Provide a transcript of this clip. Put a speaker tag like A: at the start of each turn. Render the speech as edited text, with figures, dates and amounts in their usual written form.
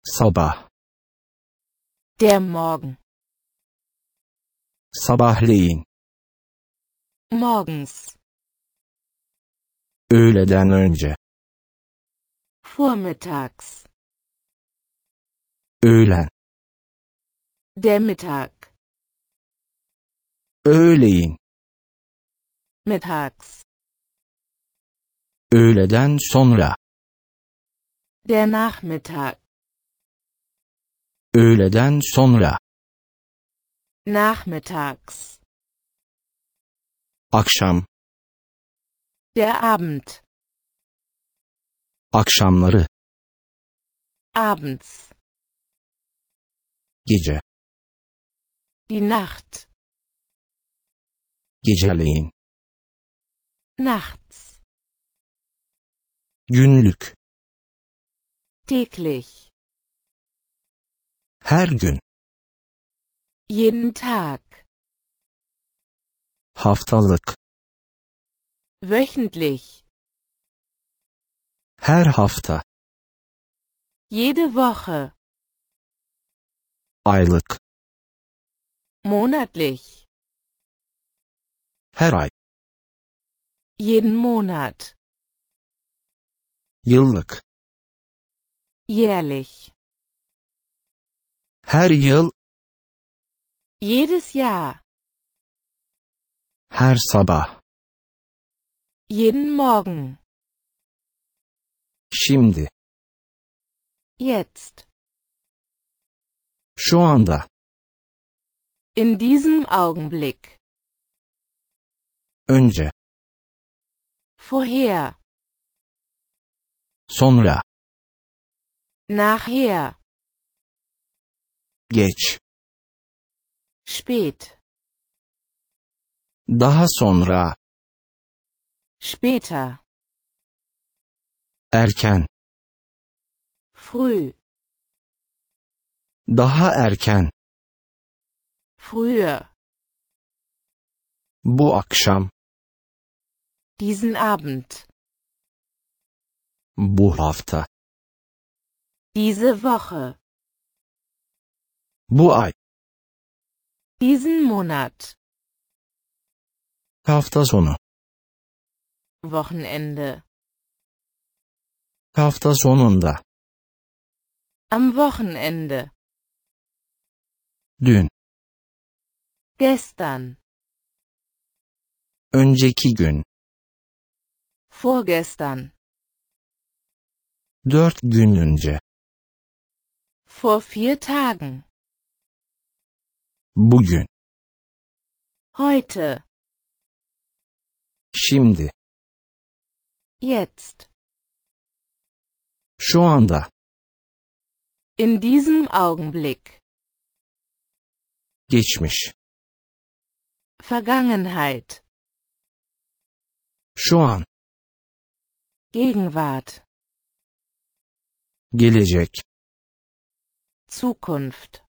A: Sabah.
B: Der Morgen.
A: Sabahleyin.
B: Morgens.
A: Öğleden önce.
B: Vormittags.
A: Öğlen.
B: Der Mittag.
A: Öğleyin.
B: Mittags.
A: Öğleden sonra.
B: Der Nachmittag.
A: Öğleden sonra.
B: Nachmittags.
A: Akşam.
B: Der Abend.
A: Akşamları.
B: Abends.
A: Gece.
B: Die Nacht.
A: Geceleyin.
B: Nachts.
A: Günlük.
B: Täglich.
A: Her gün.
B: Jeden Tag.
A: Haftalık.
B: Wöchentlich.
A: Her hafta.
B: Jede Woche.
A: Aylık.
B: Monatlich.
A: Her ay.
B: Jeden Monat.
A: Yıllık.
B: Jährlich.
A: Her yıl.
B: Jedes Jahr.
A: Her sabah.
B: Jeden Morgen.
A: Şimdi.
B: Jetzt.
A: Şu anda.
B: In diesem Augenblick.
A: Önce.
B: Vorher.
A: Sonra.
B: Nachher.
A: Geç.
B: Spät.
A: Daha sonra.
B: Später.
A: Erken.
B: Früh.
A: Daha erken.
B: Früher.
A: Bu akşam.
B: Diesen Abend.
A: Bu hafta.
B: Diese Woche.
A: Bu ay.
B: Diesen Monat.
A: Hafta sonu.
B: Wochenende.
A: Hafta sonunda.
B: Am Wochenende.
A: Dün.
B: Gestern.
A: Önceki gün.
B: Vorgestern.
A: 4 gün önce.
B: Vor 4 Tagen.
A: Bugün.
B: Heute.
A: Şimdi.
B: Jetzt.
A: Şu anda.
B: In diesem Augenblick.
A: Geçmiş.
B: Vergangenheit.
A: Şu an.
B: Gegenwart.
A: Gelecek.
B: Zukunft.